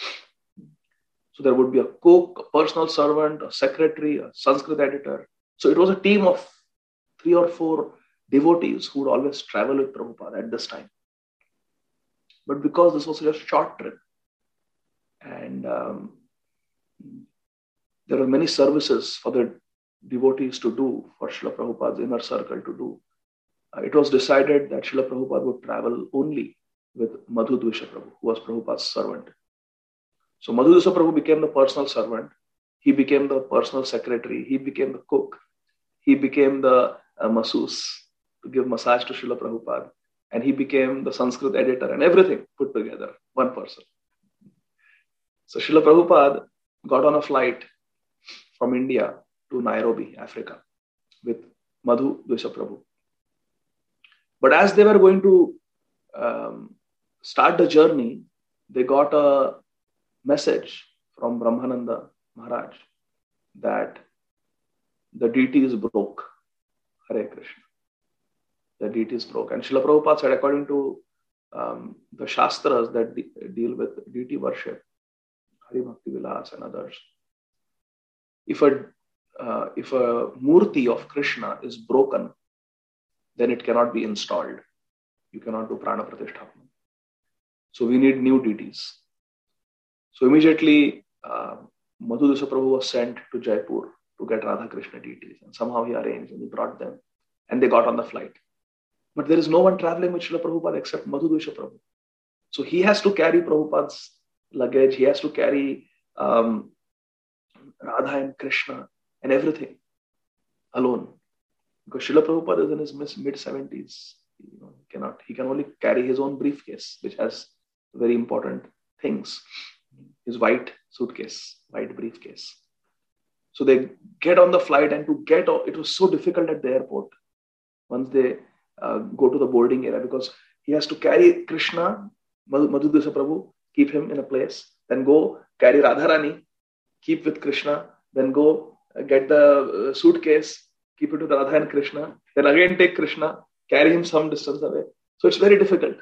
B: So there would be a cook, a personal servant, a secretary, a Sanskrit editor. So it was a team of three or four devotees who would always travel with Prabhupada at this time. But because this was such a short trip, and um, there were many services for the devotees to do, for Srila Prabhupada's inner circle to do, uh, it was decided that Srila Prabhupada would travel only with Madhu Dvesha Prabhu, who was Prabhupada's servant. So Madhu Dvesha Prabhu became the personal servant. He became the personal secretary. He became the cook. He became the uh, masseuse to give massage to Srila Prabhupada. And he became the Sanskrit editor and everything put together, one person. So Srila Prabhupada got on a flight from India to Nairobi, Africa, with Madhu Dvesha Prabhu. But as they were going to um, start the journey, they got a message from Brahmananda Maharaj that the deities broke. Hare Krishna. The deities broke. And Srila Prabhupada said, according to um, the Shastras that de- deal with deity worship, Hari Bhakti Vilas and others, if a, uh, if a murti of Krishna is broken, then it cannot be installed. You cannot do prana pratisthapana. So we need new deities. So immediately, uh, Madhu Dvesha Prabhu was sent to Jaipur to get Radha Krishna deities. And somehow he arranged and he brought them. And they got on the flight. But there is no one traveling with Srila Prabhupada except Madhu Dvesha Prabhu. So he has to carry Prabhupada's luggage. He has to carry um, Radha and Krishna and everything alone. Because Srila Prabhupada is in his mid seventies. You know, he cannot, he can only carry his own briefcase, which has very important things. His white suitcase, white briefcase. So they get on the flight, and to get, it was so difficult at the airport once they uh, go to the boarding area, because he has to carry Krishna, Madhu Dvesha Prabhu, keep him in a place, then go carry Radharani, keep with Krishna, then go get the uh, suitcase, keep it with Radha and Krishna, then again take Krishna, carry him some distance away. So it's very difficult.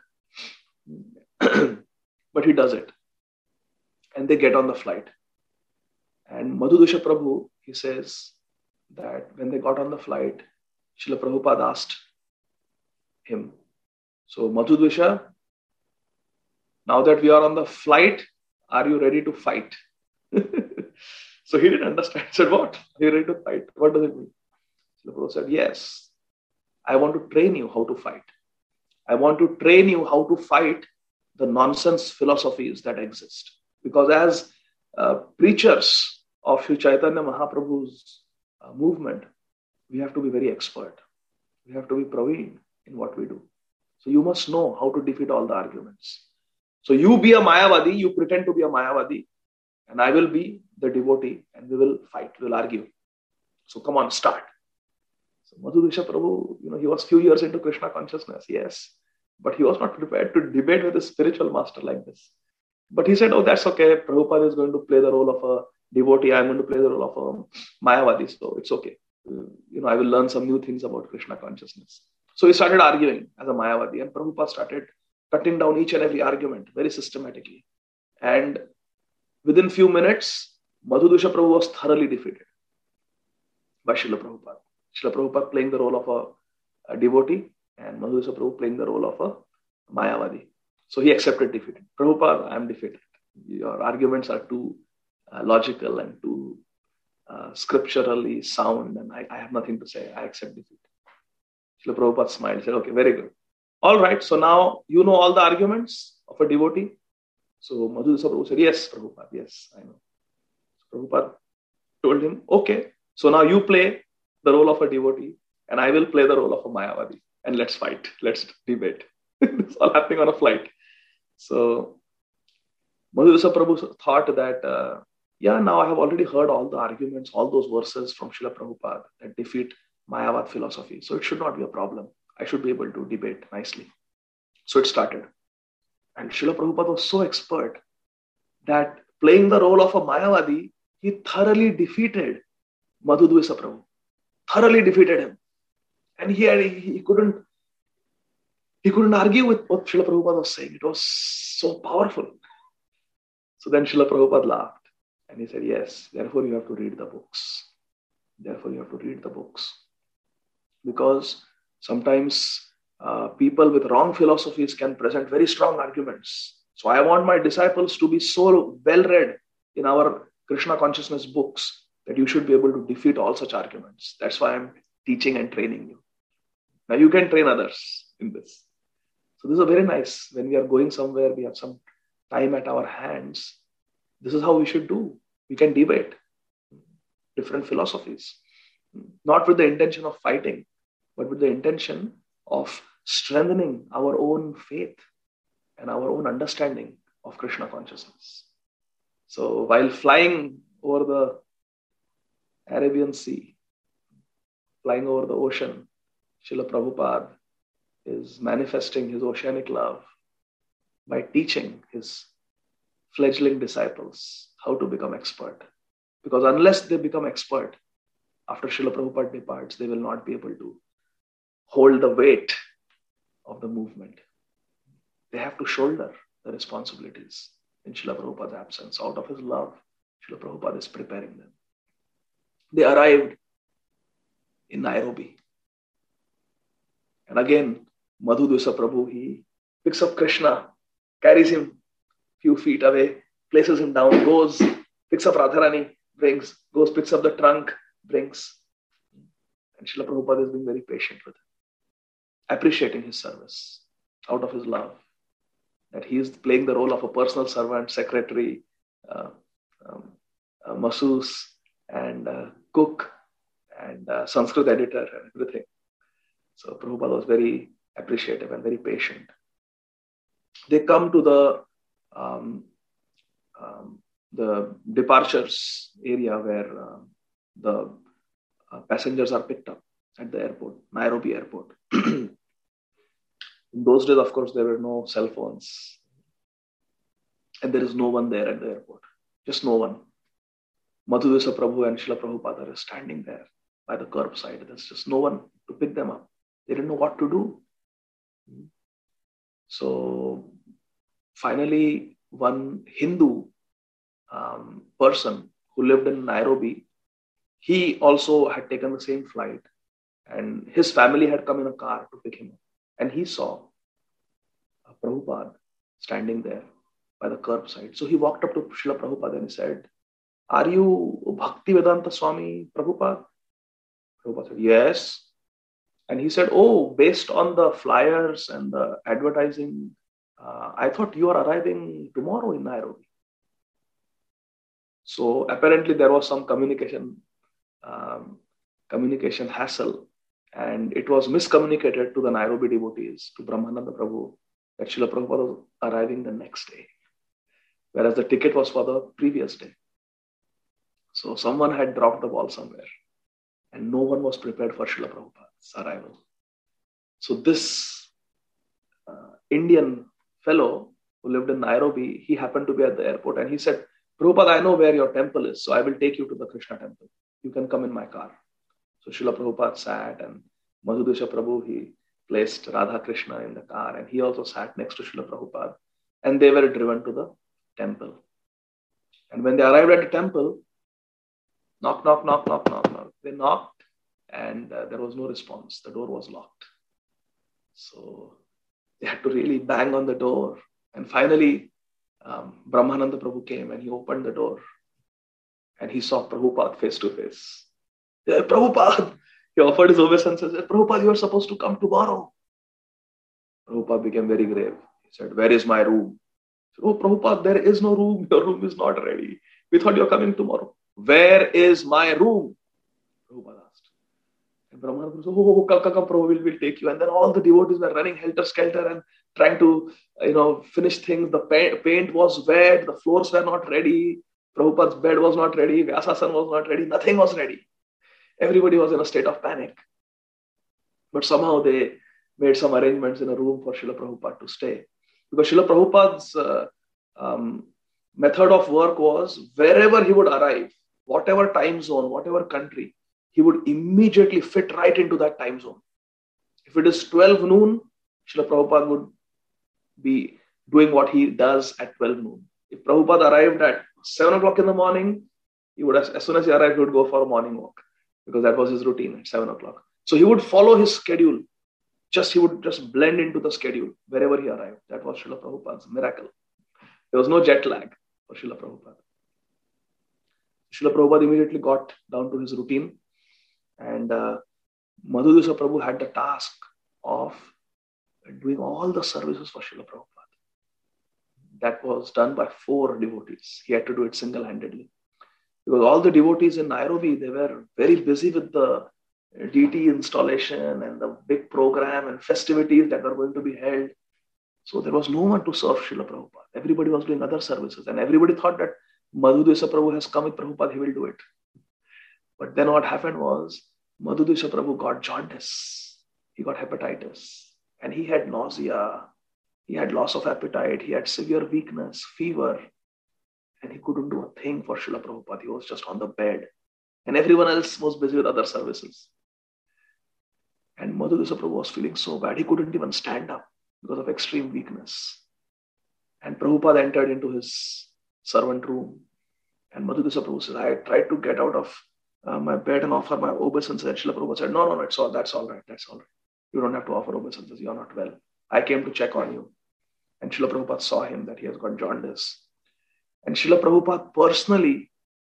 B: But he does it. And they get on the flight. And Madhu Dvesha Prabhu, he says that when they got on the flight, Srila Prabhupada asked him, so Madhu Dvesha, now that we are on the flight, are you ready to fight? So he didn't understand. He said, what? Are you ready to fight? What does it mean? Srila Prabhupada said, yes, I want to train you how to fight. I want to train you how to fight the nonsense philosophies that exist. Because as uh, preachers of Sri Chaitanya Mahaprabhu's uh, movement, we have to be very expert. We have to be praveen in what we do. So you must know how to defeat all the arguments. So you be a Mayavadi, you pretend to be a Mayavadi, and I will be the devotee, and we will fight, we will argue. So come on, start. So Madhu Dvesha Prabhu, you know, he was few years into Krishna consciousness, yes, but he was not prepared to debate with a spiritual master like this. But he said, oh, that's okay. Prabhupada is going to play the role of a devotee. I'm going to play the role of a Mayavadi. So it's okay. You know, I will learn some new things about Krishna consciousness. So he started arguing as a Mayavadi, and Prabhupada started cutting down each and every argument very systematically. And within few minutes, Madhu Dvesha Prabhu was thoroughly defeated by Srila Prabhupada. Srila Prabhupada playing the role of a, a devotee, and Madhu Dvesha Prabhu playing the role of a Mayavadi. So he accepted defeat. Prabhupada, I am defeated. Your arguments are too uh, logical and too uh, scripturally sound, and I, I have nothing to say. I accept defeat. Srila Prabhupada smiled, said, okay, very good. All right, so now you know all the arguments of a devotee. So Madhu Dvesha Prabhu said, yes, Prabhupada, yes, I know. So Prabhupada told him, okay, so now you play the role of a devotee, and I will play the role of a Mayavadi, and let's fight, let's debate. It's all happening on a flight. So Madhu Dvesha Prabhu thought that, uh, yeah, now I have already heard all the arguments, all those verses from Srila Prabhupada that defeat Mayavad philosophy. So it should not be a problem. I should be able to debate nicely. So it started. And Srila Prabhupada was so expert that playing the role of a Mayavadi, he thoroughly defeated Madhu Dvesha Prabhu. Thoroughly defeated him. And he, had, he couldn't He couldn't argue with what Srila Prabhupada was saying. It was so powerful. So then Srila Prabhupada laughed and he said, yes, therefore you have to read the books. Therefore you have to read the books. Because sometimes uh, people with wrong philosophies can present very strong arguments. So I want my disciples to be so well read in our Krishna consciousness books that you should be able to defeat all such arguments. That's why I'm teaching and training you. Now you can train others in this. So this is a very nice, when we are going somewhere, we have some time at our hands. This is how we should do. We can debate different philosophies, not with the intention of fighting, but with the intention of strengthening our own faith and our own understanding of Krishna consciousness. So while flying over the Arabian Sea, flying over the ocean, Srila Prabhupada is manifesting his oceanic love by teaching his fledgling disciples how to become expert. Because unless they become expert, after Srila Prabhupada departs, they will not be able to hold the weight of the movement. They have to shoulder the responsibilities in Srila Prabhupada's absence. Out of his love, Srila Prabhupada is preparing them. They arrived in Nairobi. And again, Madhudvisa Prabhu, he picks up Krishna, carries him a few feet away, places him down, goes, picks up Radharani, brings, goes, picks up the trunk, brings. And Srila Prabhupada is being very patient with him, appreciating his service out of his love, that he is playing the role of a personal servant, secretary, uh, um, uh, masseuse, and uh, cook, and uh, Sanskrit editor, and everything. So Prabhupada was very appreciative and very patient. They come to the um, um, the departures area where uh, the uh, passengers are picked up at the airport, Nairobi airport. In those days, of course, there were no cell phones. And there is no one there at the airport. Just no one. Madhudvisa Prabhu and Srila Prabhupada are standing there by the curbside. There's just no one to pick them up. They didn't know what to do. So finally, one Hindu um, person who lived in Nairobi, he also had taken the same flight, and his family had come in a car to pick him up. And he saw Prabhupada standing there by the curbside. So he walked up to Srila Prabhupada and he said, "Are you Bhaktivedanta Swami Prabhupada?" Prabhupada said, "Yes." And he said, "Oh, based on the flyers and the advertising, uh, I thought you are arriving tomorrow in Nairobi." So apparently there was some communication, um, communication hassle, and it was miscommunicated to the Nairobi devotees, to Brahmananda Prabhu, that Srila Prabhupada was arriving the next day, whereas the ticket was for the previous day. So someone had dropped the ball somewhere, and no one was prepared for Srila Prabhupada's arrival. So this uh, Indian fellow who lived in Nairobi, he happened to be at the airport, and he said, "Prabhupada, I know where your temple is, so I will take you to the Krishna temple. You can come in my car." So Srila Prabhupada sat, and Madhudvisa Prabhu, he placed Radha Krishna in the car, and he also sat next to Srila Prabhupada, and they were driven to the temple. And when they arrived at the temple, knock, knock, knock, knock, knock, knock. They knocked, and uh, there was no response. The door was locked. So they had to really bang on the door. And finally, um, Brahmananda Prabhu came and he opened the door, and he saw Prabhupada face to face. Yeah, "Prabhupada," he offered his obeisances. "Prabhupada, you are supposed to come tomorrow." Prabhupada became very grave. He said, "Where is my room?" Said, "Oh, Prabhupada, there is no room. Your room is not ready. We thought you are coming tomorrow." "Where is my room?" Prabhupada asked. And Brahmana said, "Oh, come, come, come, Prabhu, we'll, we'll take you." And then all the devotees were running helter-skelter and trying to, you know, finish things. The paint, paint was wet. The floors were not ready. Prabhupada's bed was not ready. Vyasasan was not ready. Nothing was ready. Everybody was in a state of panic. But somehow they made some arrangements in a room for Srila Prabhupada to stay. Because Srila Prabhupada's uh, um, method of work was, wherever he would arrive, whatever time zone, whatever country, he would immediately fit right into that time zone. If it is twelve noon, Srila Prabhupada would be doing what he does at twelve noon. If Prabhupada arrived at seven o'clock in the morning, he would, as soon as he arrived, he would go for a morning walk because that was his routine at seven o'clock. So he would follow his schedule. Just he would just blend into the schedule wherever he arrived. That was Srila Prabhupada's miracle. There was no jet lag for Srila Prabhupada. Srila Prabhupada immediately got down to his routine, and uh, Madhudisa Prabhu had the task of doing all the services for Srila Prabhupada. That was done by four devotees. He had to do it single-handedly. Because all the devotees in Nairobi, they were very busy with the deity installation and the big program and festivities that were going to be held. So there was no one to serve Srila Prabhupada. Everybody was doing other services. And everybody thought that Madhudisa Prabhu has come with Prabhupada, he will do it. But then what happened was, Madhudisa Prabhu got jaundice. He got hepatitis. And he had nausea. He had loss of appetite. He had severe weakness, fever. And he couldn't do a thing for Srila Prabhupada. He was just on the bed. And everyone else was busy with other services. And Madhudisa Prabhu was feeling so bad. He couldn't even stand up because of extreme weakness. And Prabhupada entered into his servant room. And Madhudisa Prabhu said, I tried to get out of uh, my bed and offer my obeisance. And Srila Prabhupada said, no, no, no, it's all, that's all right. That's all right. You don't have to offer obeisances. You're not well. I came to check on you. And Srila Prabhupada saw him that he has got jaundice. And Srila Prabhupada personally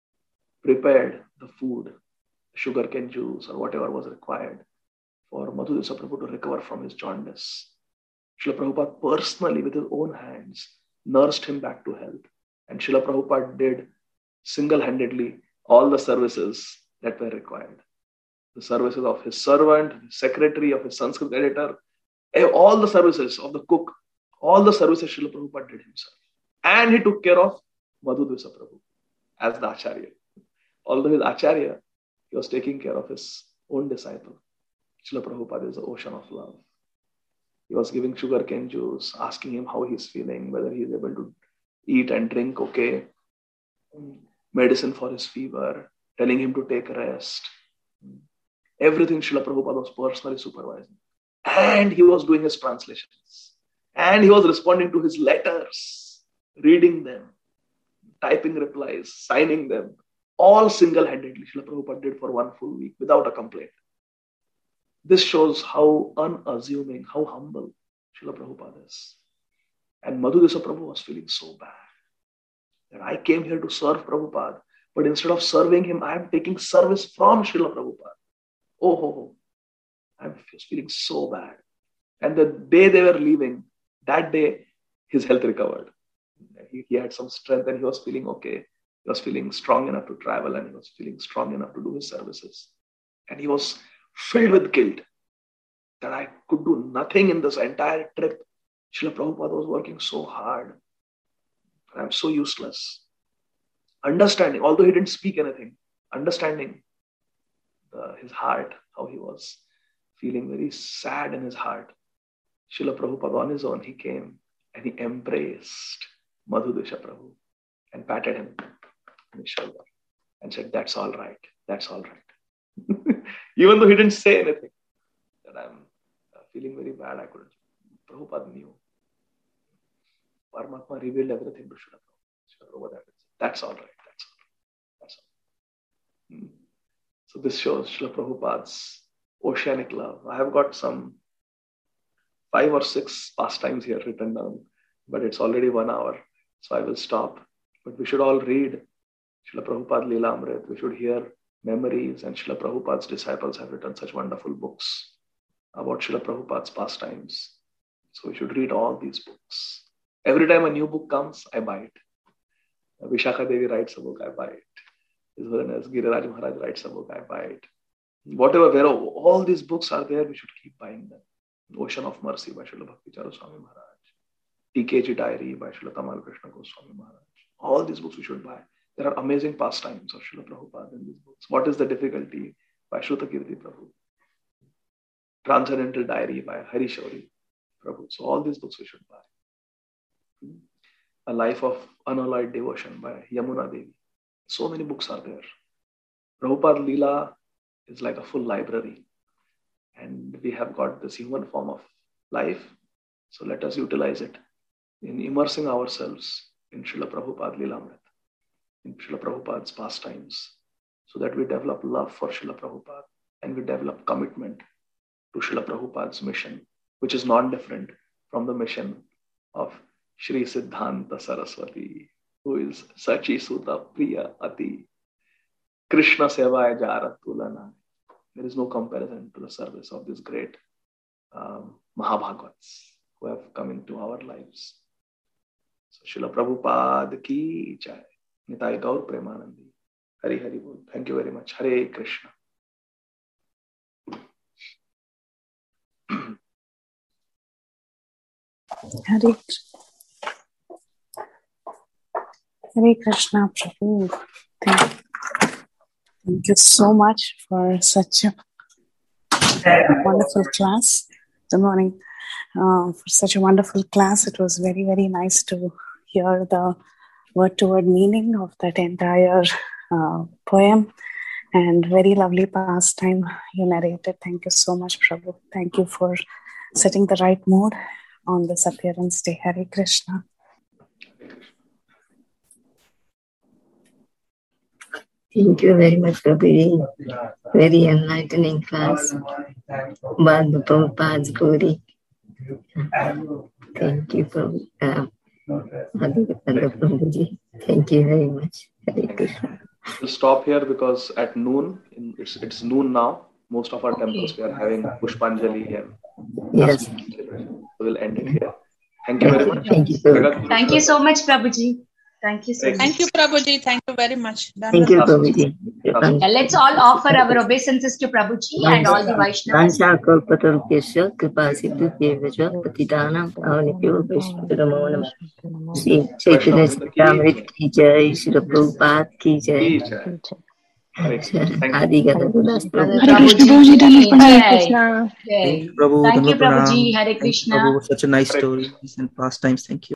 B: prepared the food, sugarcane juice or whatever was required for Madhudisa Prabhu to recover from his jaundice. Srila Prabhupada personally, with his own hands, nursed him back to health. And Srila Prabhupada did single-handedly all the services that were required. The services of his servant, his secretary, of his Sanskrit editor, all the services of the cook, all the services Srila Prabhupada did himself. And he took care of Madhudisa Prabhu as the Acharya. Although his Acharya, he was taking care of his own disciple. Srila Prabhupada is the ocean of love. He was giving sugarcane juice, asking him how he's feeling, whether he is able to eat and drink okay, medicine for his fever, telling him to take rest. Everything Srila Prabhupada was personally supervising. And he was doing his translations. And he was responding to his letters, reading them, typing replies, signing them, all single-handedly Srila Prabhupada did for one full week without a complaint. This shows how unassuming, how humble Srila Prabhupada is. And Madhudisa Prabhu was feeling so bad that I came here to serve Prabhupada, but instead of serving him, I am taking service from Srila Prabhupada. Oh, ho, ho. I was feeling so bad. And the day they were leaving, that day, his health recovered. He, he had some strength and he was feeling okay. He was feeling strong enough to travel and he was feeling strong enough to do his services. And he was filled with guilt that I could do nothing in this entire trip. Srila Prabhupada was working so hard. I'm so useless. Understanding, although he didn't speak anything, understanding the, his heart, how he was feeling very sad in his heart. Srila Prabhupada on his own, he came and he embraced Madhudisa Prabhu and patted him on his shoulder and said, that's all right, that's all right. Even though he didn't say anything, that I'm feeling very bad, I couldn't. Prabhupada knew. Paramatma revealed everything to Srila Prabhupada. That's all right, that's all right, that's all right. Hmm. So this shows Srila Prabhupada's oceanic love. I have got some five or six pastimes here written down, but it's already one hour, so I will stop. But we should all read Srila Prabhupada Leela Amrit. We should hear memories, and Srila Prabhupada's disciples have written such wonderful books about Srila Prabhupada's pastimes. So we should read all these books. Every time a new book comes, I buy it. Vishakha Devi writes a book, I buy it. His Holiness Giriraj Maharaj writes a book, I buy it. Whatever, where all these books are there, we should keep buying them. Ocean of Mercy by Srila Bhakti Charu Swami Maharaj. T K G Diary by Srila Tamal Krishna Goswami Maharaj. All these books we should buy. There are amazing pastimes of Srila Prabhupada in these books. What is the Difficulty by Shrutakirti Prabhu. Transcendental Diary by Hari Shauri Prabhu. So all these books we should buy. A Life of Unalloyed Devotion by Yamuna Devi. So many books are there. Prabhupada Leela is like a full library. And we have got this human form of life, So let us utilize it in immersing ourselves in Srila Prabhupada Lilamrit, in Srila Prabhupada's pastimes, so that we develop love for Srila Prabhupada and we develop commitment to Srila Prabhupada's mission, which is not different from the mission of Shri Siddhanta Saraswati, who is Sachi Sutta Priya Ati, Krishna Sevaya Jarat Tulana. There is no comparison to the service of these great um, Mahabhagavats who have come into our lives. So Srila Prabhupada ki jai. Nitai Gaur Premanandi. Hari Hari Bol. Thank you very much. Hare Krishna.
C: Hare, Hare Krishna Prabhu. Thank, thank you so much for such a wonderful class. Good morning. Uh, for such a wonderful class. It was very, very nice to hear the word-to-word meaning of that entire uh, poem, and very lovely pastime you narrated. Thank you so much, Prabhu. Thank you for setting the right mood on this appearance day. Hare Krishna.
A: Thank you very much, Prabhuji. Very enlightening class. Bhagavad Prabhupada's Gauri. Thank you, Prabhu. Uh, Prabhuji. Thank you very much. Hare Krishna.
B: We'll stop here because at noon, in, it's, it's noon now. Most of our temples we are having Pushpanjali and
A: yes.
B: So we'll end it here. Thank you very much.
A: Thank you,
D: Thank you so much, Prabhuji. Thank you so much.
E: Thank you, Prabhuji. Thank you very much. Done
A: Thank you, Prabhuji.
D: Yeah, let's all offer our obeisances to Prabhuji and all the Vaishnavas.
A: Danchakalpatarupyasya kripasiddhu devajva patidanam pavanebhyo vaishnavamo namah. Shri Chaitanya Charitamrita ki jai, Shri Prabhupada ki jai. Adi Gadadas Prabhu.
C: Hare Krishna Prabhuji,
D: Hare
C: Krishna.
D: Thank you, Prabhuji. Hare Krishna.
F: Prabhu, such a nice story and pastimes. Thank you.